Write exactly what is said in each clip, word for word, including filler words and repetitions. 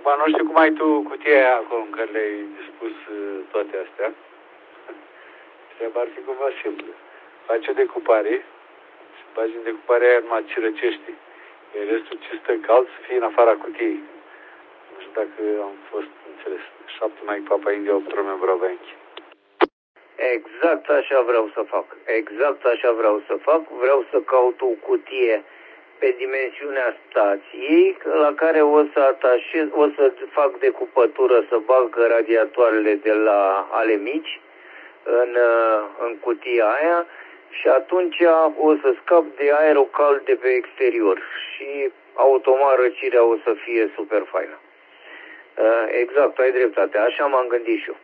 Acum nu știu cum ai tu cutia aia acolo în care le-ai dispus toate astea. Treaba ar fi cumva simplă. Faci o decupare și bagi în decuparea aia numai ce răcești. Iar restul ce stă cald să fie în afara cutiei. Nu știu dacă am fost înțeles. Șapte mai Papa India, opt Romeo Bravo Yankee. Exact așa vreau să fac. Exact așa vreau să fac. Vreau să caut o cutie pe dimensiunea stației, la care o să atașez, o să fac decupătură, să bag radiatoarele de la ale mici în, în cutia aia și atunci o să scap de aerul cald de pe exterior și automat răcirea o să fie super faină. Exact, ai dreptate, așa m-am gândit și eu.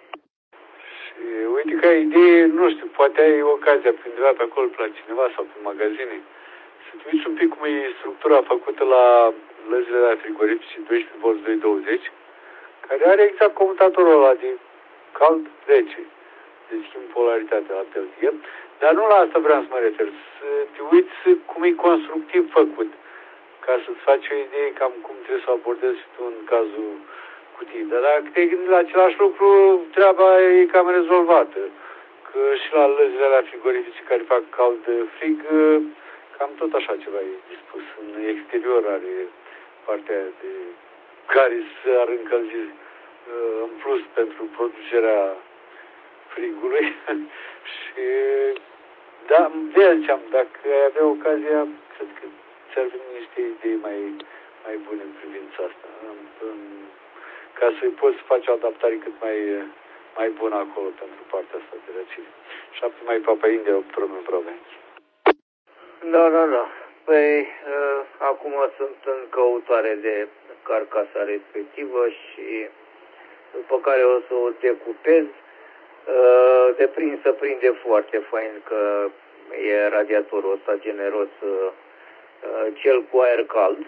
Și uite ca idee, nu știu, poate ai ocazia prin pe acolo la cineva sau pe magazine să te uiți un pic cum e structura făcută la lăzile la frigorifice doisprezece volți doi douăzeci, care are exact comutatorul ăla de cald-rece, de schimb polaritatea la peltier, dar nu la asta vreau să mă refer, să te uiți cum e constructiv făcut, ca să-ți faci o idee cam cum trebuie să abordezi și tu în cazul cutii. Dar dacă te-ai gândit la același lucru, treaba e cam rezolvată, că și la lăzile la frigorifice care fac cald-frig, cam tot așa ceva e dispus. În exterior are partea aia de care s-ar încălzi în plus pentru producerea frigului. Și da, de ziceam, dacă ai avea ocazia, cred că ți-ar veni niște idei mai, mai bune în privința asta. În, în, ca să poți face o adaptare cât mai, mai bună acolo pentru partea asta de răcire. șapte mai Papa India, opt Romeo Bravo Yankee. Da, da, da. Păi, uh, acum sunt în căutare de carcasa respectivă și după care o să o decupez. Uh, de prinsă prinde foarte fain că e radiatorul ăsta generos, uh, cel cu aer cald.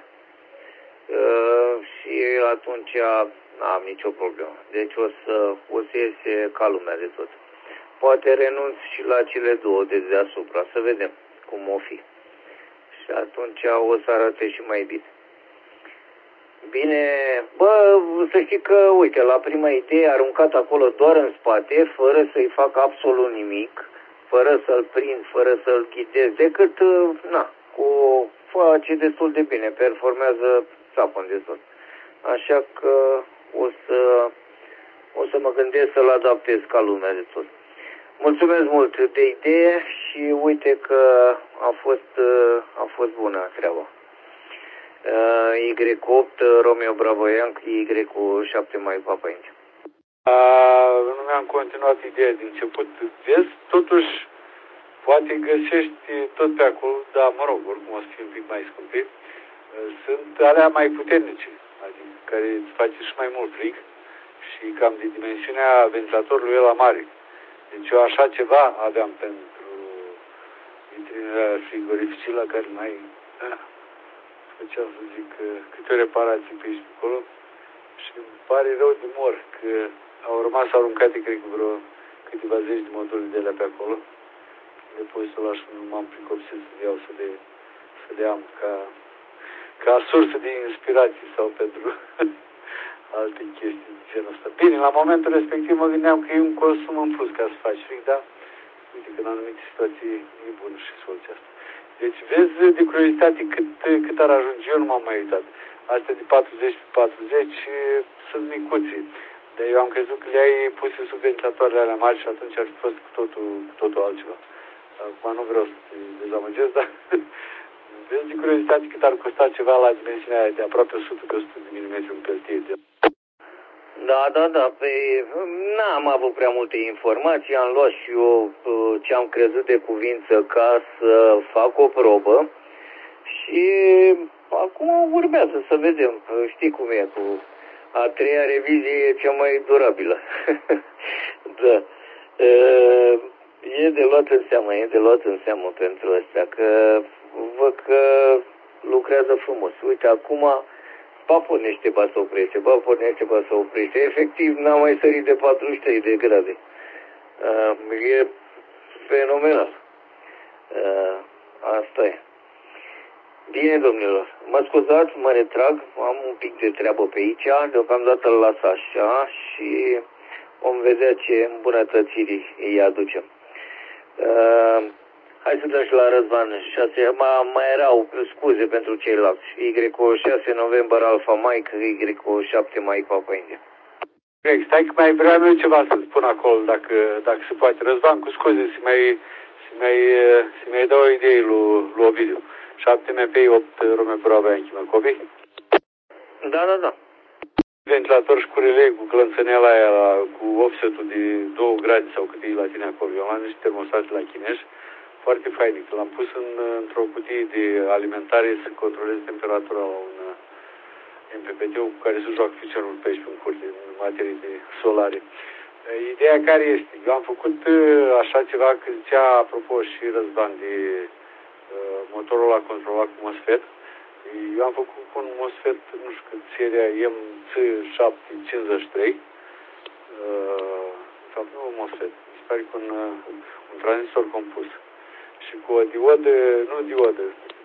Uh, și atunci n-am nicio problemă. Deci o să, o să iese ca lumea de tot. Poate renunț și la cele două de deasupra, să vedem cum o fi. Și atunci o să arate și mai bine. Bine, bă, să știi că, uite, la prima idee aruncat acolo doar în spate, fără să-i fac absolut nimic, fără să-l prind, fără să-l ghidez, decât, na, cu face destul de bine, performează țapă destul. Așa că o să, o să mă gândesc să-l adaptez ca lumea de tot. Mulțumesc mult de idee și uite că a fost, a fost bună treaba. Y opt Romeo Bravo Yankee, Y șapte mai Papa India. Nu mi-am continuat ideea din început. Vezi, totuși, poate găsești tot pe acolo, dar mă rog, oricum o să fie un pic mai scumpit. Sunt alea mai puternice, adică care îți face și mai mult frig și cam de dimensiunea ventilatorului ăla mare. Deci eu așa ceva aveam pentru vitrinele frigorifice la care mai făceam, să zic, câte o reparație pe aici pe acolo și îmi pare rău de mor că au rămas aruncate, cred că vreo câteva zeci de module de alea pe acolo. Depozitul ăla și nu m-am pricopsit să le iau, să le, să le am ca, ca sursă de inspirație sau pentru alte chestii de genul ăsta. Bine, la momentul respectiv mă gândeam că e un consum în plus ca să faci frig, dar uite că în anumite situații e bună și soluția asta. Deci vezi, de curiozitate, cât, cât ar ajunge, eu nu m-am mai uitat. Astea de patruzeci pe patruzeci sunt micuții. Dar eu am crezut că le-ai puse sub ventilatoarele alea mari și atunci ar fi fost cu totul, cu totul altceva. Acum nu vreau să te dezamăgesc, dar vezi de curiozitate cât ar costa ceva la dimensiunea aia de aproape o sută pe o sută de milimetri un peltier. Da, da, da, pe n-am avut prea multe informații, am luat și eu ce am crezut de cuvință ca să fac o probă și acum urmează să vedem, știi cum e, cu a treia revizie e cea mai durabilă. Da. E de luat în seamă, e de luat în seamă pentru astea, că văd că lucrează frumos. Uite, acum ba pornește, ba să oprește, ba pornește, ba să oprește. Efectiv, n-am mai sărit de patruzeci și trei de grade. Uh, e fenomenal. Uh, asta e. Bine, domnilor. Mă scuzați, mă retrag, am un pic de treabă pe aici, deocamdată îl las așa și vom vedea ce îmbunătățiri îi aducem. Uh, hai să dăm și la Răzvan șase, mai, mai erau scuze pentru ceilalți. Y șase November Alpha Mike, Y șapte Mike Papa India. Greg, stai că mai vreau eu ceva să spun acolo, dacă, dacă se poate. Răzvan, cu scuze, să mai, să mai, să mai dau o idee lui, lui Ovidiu. șapte M P I, opt Romeo Bravo Yankee, mă copii? Da, da, da. Ventilator și cu relei, cu clănțăneala aia, la, cu offset-ul de două grade sau cât e la tine acolo. Eu am niște termostate la chinești, foarte fainic. L-am pus în, într-o cutie de alimentare să controleze temperatura la un M P P T cu care se joacă ficiorul pe aici, în curte, în materie de solare. Ideea care este? Eu am făcut așa ceva, că zicea, apropo, și Răzvan, de uh, motorul ăla controlat cu MOSFET. Eu am făcut cu un MOSFET, nu știu cât, seria M C șapte cincizeci și trei. Uh, sau nu un MOSFET, mi se pare cu un, un tranzistor compus. Și cu o diodă, nu diodă,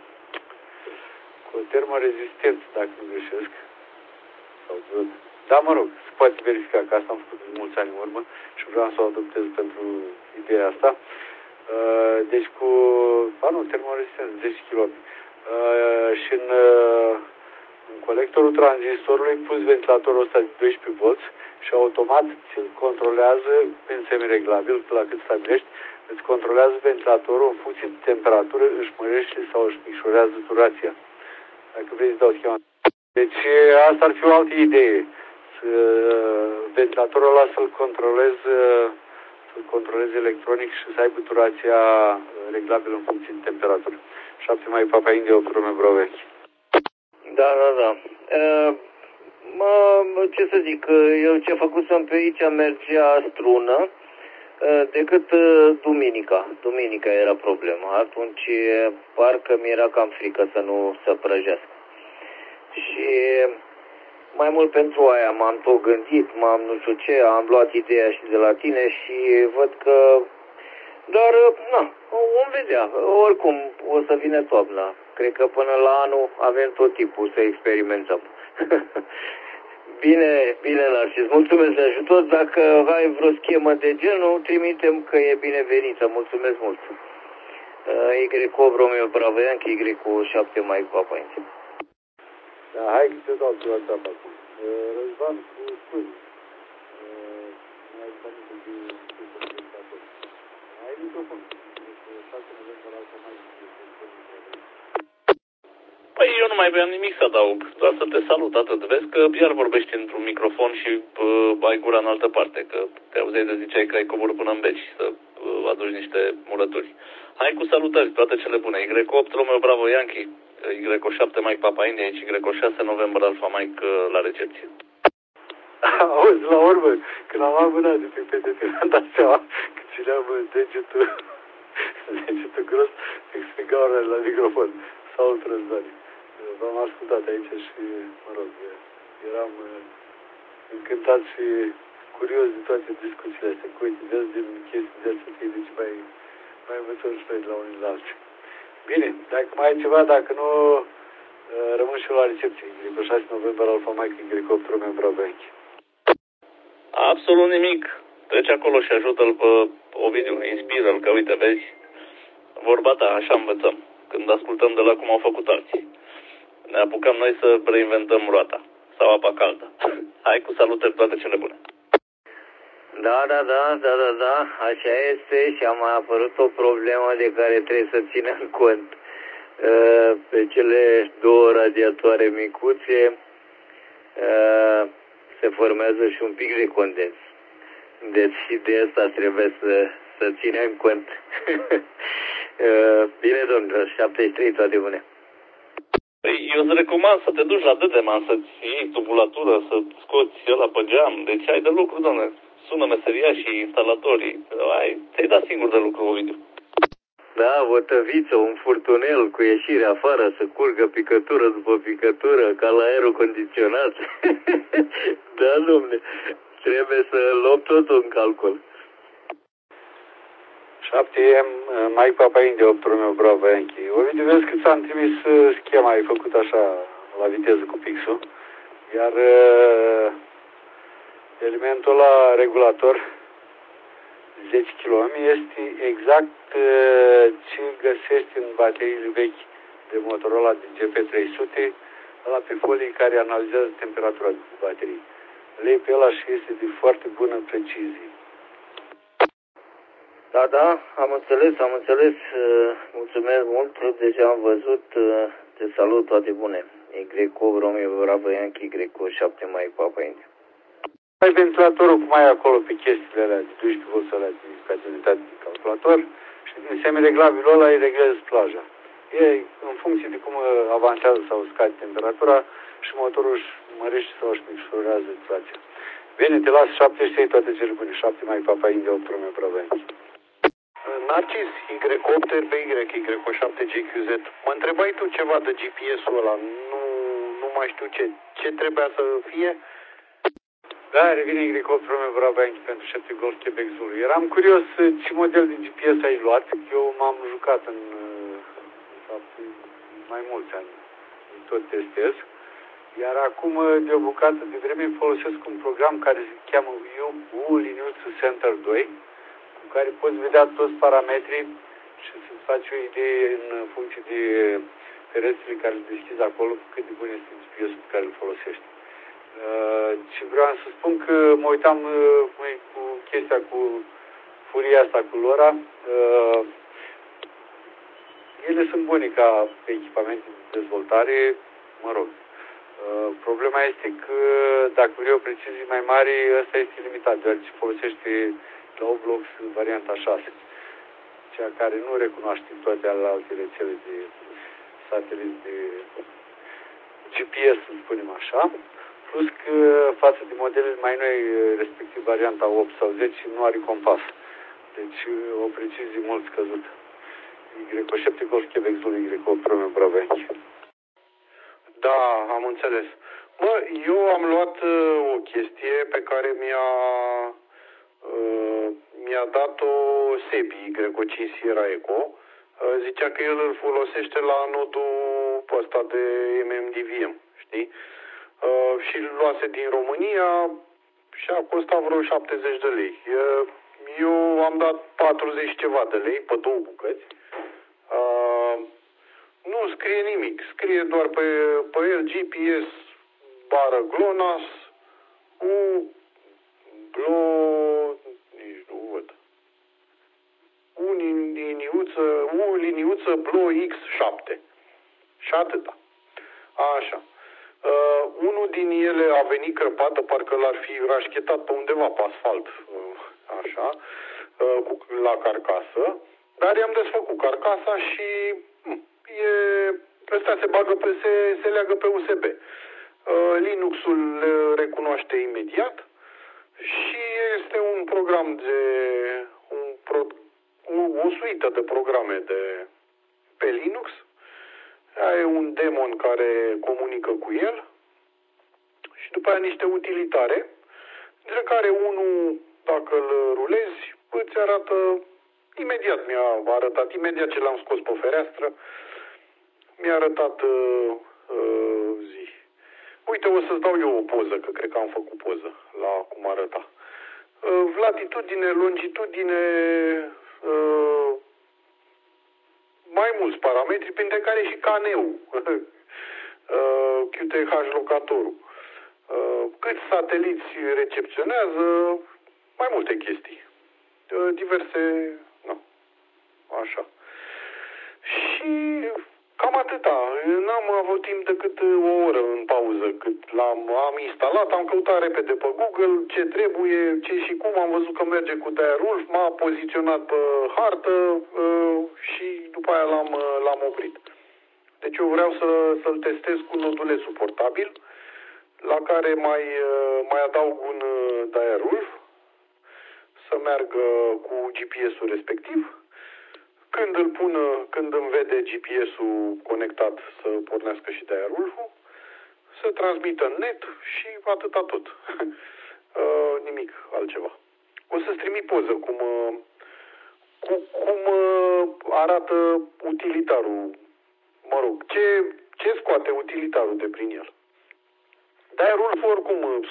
cu o termorezistență, dacă nu greșesc. Sau diodă. Da, mă rog, se poate verifica, că asta am făcut de mulți ani în urmă și vreau să o adoptez pentru ideea asta. Uh, deci cu, ba nu, termorezistență, zece kilometri. Uh, și în, uh, în colectorul tranzistorului pus ventilatorul ăsta de doisprezece volți și automat ți-l controlează prin semireglabil, la cât stabilești, îți controlează ventilatorul în funcție de temperatură, își mărește sau își micșorează durația. Dacă vrei să dau schema. Deci asta ar fi o altă idee. Să, ventilatorul ăla să-l controlezi, să-l controlezi electronic și să aibă durația reglabilă în funcție de temperatură. șapte mai Papa India, opt Romeo Bravo Yankee. Da, da, da. Uh, mă, ce să zic, eu ce făcusem pe aici mergea strună, uh, decât uh, duminica. Duminica era problema. Atunci parcă mi-era cam frică să nu se prăjească. Și mai mult pentru aia m-am tot gândit, m-am nu știu ce, am luat ideea și de la tine și văd că... Dar, na, vom vedea. Oricum, o să vină toamna. Cred că până la anul avem tot tipul să experimentăm. Bine, bine, Narcis. Mulțumesc de ajutor. Dacă ai vreo schemă de genul, trimitem că e binevenită. Mulțumesc mult. Y opt Romeo Bravo Yankee, Y șapte Mike Papa India. Da, hai că te dau tu WhatsApp acum. Răzvan, cu scuze. Mi-ai zis de ai microfon. Păi eu nu mai aveam nimic să adaug, doar să te salut atât. Vezi că iar vorbești într-un microfon și uh, ai gura în altă parte, că te auzeai de ziceai că ai coborât până în beci să uh, aduci niște murături. Hai cu salutări, toate cele bune. Y opt Romeo Bravo Yankee, Y șapte Mike Papa India, Y șase November Alpha Mike uh, la recepție. Auzi, la urmă, când am avut de pe P T T, mi-am dat seama că țineam degetul, degetul gros, explicau la microfon. Salut, Răzvan. V-am ascultat aici și, mă rog, eram încântat și curios de toate discuțiile astea. Cu uite, vezi din chestii de astea, deci mai, mai învățăm și noi de la unii la alții. Bine, dacă mai ai ceva, dacă nu, rămân și eu la recepție. Y șase November Alpha Mike, Y opt Romeo Bravo Yankee. Absolut nimic. Treci acolo și ajută-l pe Ovidiu, inspiră-l, că uite, vezi, vorba ta, așa învățăm. Când ascultăm de la cum au făcut alții. Ne apucăm noi să reinventăm roata. Sau apa caldă. Hai cu salutări, toate cele bune. Da, da, da, da, da, da, așa este și a mai apărut o problemă de care trebuie să ținem cont. Pe cele două radiatoare micuțe se formează și un pic de condens. Deci și de asta trebuie să, să ținem cont. Bine, domnilor, șaptezeci și trei, toate bune. Păi, eu îți recomand să te duci la Dedeman, să-ți iei tubulatură, să scoți ăla pe geam. Deci ai de lucru, domnule. Sună meseriașii, instalatorii. Ai, ți-ai dat singur de lucru, Ovidiu. Da, o tăviță, un furtunel cu ieșire afară, să curgă picătură după picătură, ca la aerul condiționat. Da, domne, trebuie să luăm totul în calcul. șapte M, Mike Papa India, opt Romeo Bravo Yankee. Ovidiu, vezi că ți-am trimis schema, ai făcut așa la viteză cu pixul, iar uh, elementul la regulator zece kilometri este exact uh, ce găsești în bateriile vechi de Motorola de G P trei sute, ăla pe folii care analizează temperatura bateriei. Lei pe ăla și este de foarte bună precizie. Da, da, am înțeles, am înțeles. Mulțumesc mult, deja am văzut. Te salut, toate bune. Y opt Romeo Bravo Yankee, Y șapte Mike Papa India. Ai ventilatorul cum ai acolo pe chestiile alea de doisprezece volți alea de ca unitate de calculator și din semireglabilul ăla îi reglezi plaja. E în funcție de cum avansează sau scade temperatura și motorul își mărește sau își micșorează inflația. Bine, te las șaptezeci și trei, toate cele bune. șapte Mike Papa India, opt Romeo Bravo Yankee. Narcis, Y opt R B Y, Y șapte G Q Z. Mă întrebai tu ceva de G P S-ul ăla. Nu, nu mai știu ce, ce trebuia să fie. Da, revine Y opt Romeo Bravo Yankee pentru șapte Golf Quebec Zulu. Eram curios ce model de G P S ai luat. Eu m-am jucat în, în fapt, mai mulți ani. Tot testez. Iar acum, de o bucată de vreme, folosesc un program care se cheamă U liniuță Center doi, cu care poți vedea toți parametrii și să-ți faci o idee în funcție de ferestrele care le deschizi acolo, cât de bun este G P S-ul pe care îl folosești. Uh, și vreau să spun că mă uitam uh, cu chestia cu furia asta cu LoRa. Uh, ele sunt bune ca echipamente de dezvoltare, mă rog. Uh, problema este că dacă vrei o precizie mai mare, ăsta este limitat, deoarece folosește la opt blocks în varianta șase, cea care nu recunoaște toate alte rețele de satelit de G P S, să spunem așa, plus că față de modelele mai noi, respectiv varianta opt sau zece, nu are compas. Deci o precizie mult scăzută. Y șapte Golf Quebec Zulu, Y opt Romeo Bravo Yankee. Da, am înțeles. Mă, eu am luat uh, o chestie pe care mi-a uh, mi-a dat-o Sebi, Y cinci Sierra Eco. Uh, zicea că el îl folosește la nodul ăsta de M M D V M, știi? Uh, și îl luase din România și a costat vreo șaptezeci de lei. Uh, eu am dat patruzeci ceva de lei pe două bucăți. Uh, Nu scrie nimic, scrie doar pe, pe el G P S bară GLONASS, U, Blo, nici nu văd, U liniuță, U liniuță Blo X șapte și atâta. Așa. Uh, unul din ele a venit crăpată, parcă l-ar fi rașchetat pe undeva pe asfalt, uh, așa, uh, cu, la carcasă, dar i-am desfăcut carcasa și hm, e, ăsta se bagă pe, se, se leagă pe U S B. Uh, Linuxul le recunoaște imediat și este un program de un pro, o, o suită de programe de pe Linux. Ai un daemon care comunică cu el și după aia niște utilitare, dintre care unul, dacă îl rulezi, îți arată imediat, mi-a arătat, imediat ce l-am scos pe fereastră, mi-a arătat uh, uh, zi. Uite, o să-ți dau eu o poză, că cred că am făcut poză la cum arăta. Uh, latitudine, longitudine, uh, mai mulți parametri, printre care și caneu, uh, Q T H locatorul. Uh, câți sateliți recepționează, mai multe chestii. Uh, diverse, nu, așa. Și cam atâta. N-am avut timp decât o oră în pauză cât l-am am instalat, am căutat repede pe Google ce trebuie, ce și cum, am văzut că merge cu Direwolf, m-a poziționat pe hartă uh, și după aia l-am, uh, l-am oprit. Deci eu vreau să, să-l testez cu nodulețul portabil, la care mai, uh, mai adaug un uh, Direwolf, să meargă cu G P S-ul respectiv. Când îl pun, când îmi vede G P S-ul conectat să pornească și Direwolf-ul, să transmită în net și atâta tot. uh, nimic altceva. O să-ți trimit poză cum, uh, cu, cum uh, arată utilitarul, mă rog, ce, ce scoate utilitarul de prin el. Dar Rulf oricum